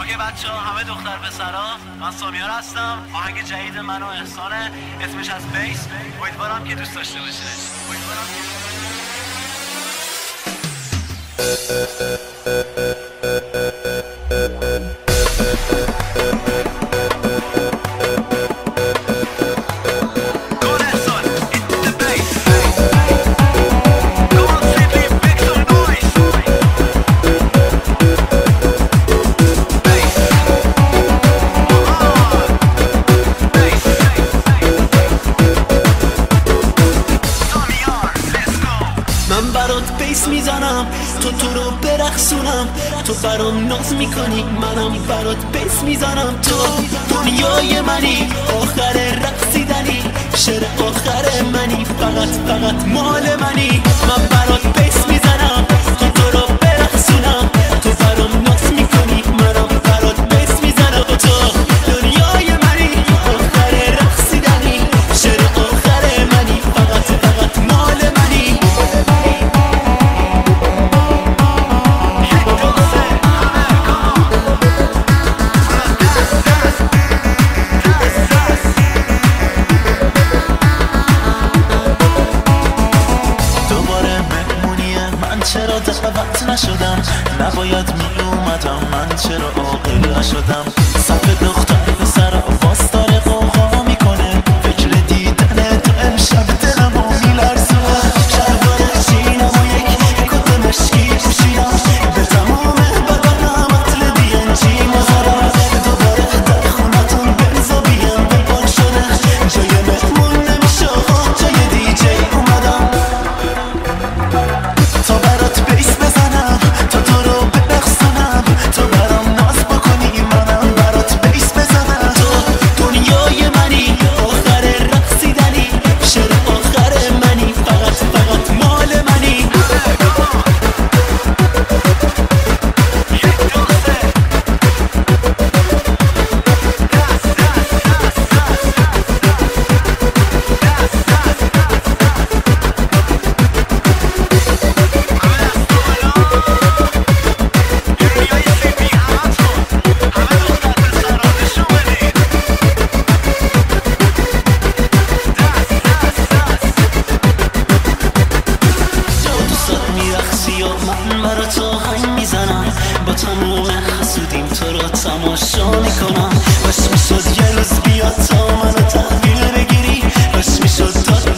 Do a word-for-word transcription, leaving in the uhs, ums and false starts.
اوکی بچه ها، همه دختر پسرا، من سامیار هستم. آهنگ جدید من و احسانه، اسمش از بیس. امیدوارم که دوست داشته باشه. امیدوارم من برات بیس میزنم، تو تو رو برقصونم، تو برام ناز میکنی، منم برات بیس میزنم. تو دنیای منی، آخر رقصیدنی، شعر آخر منی، فقط فقط مال منی. من برات بیس میزنم، تو تو رو برقصونم، تو برام ناز میکنی، منم برات بیس میزنم. تو دنیای منی، آخر رقصیدنی، شعر آخر منی، فقط فقط مال منی. چرا دعوت نشدم، نباید می اومدم، من چرا عاقل نشدم. صف دختر پسر واسطاره قوقا میکنه، فکر دیدن تو امشب دلمو میلرزونه. شلوار جینم و یک کت مشکی پوشیدم، به تمام بدنم عطر دی ان جی مزارم. دوباره در خونتون بنزا بیم بلبال شده، جای مهمون نمیشه آقا، جای دی جی اومدم. تا برات بیس بزنم، تا تو رو برقصونم، تو برام ناز بکنی، منم برات بیس بزنم. تو دنیای منی، آخر رقصیدنی، شعر آخر منی، فقط فقط مال منی. من برا تو آهنگ میزنم، با تموم حسودیم تو رو تماشا میکنم. باش میشد یه روز بیاد تا منو تحویل بگیری، باش میشد داد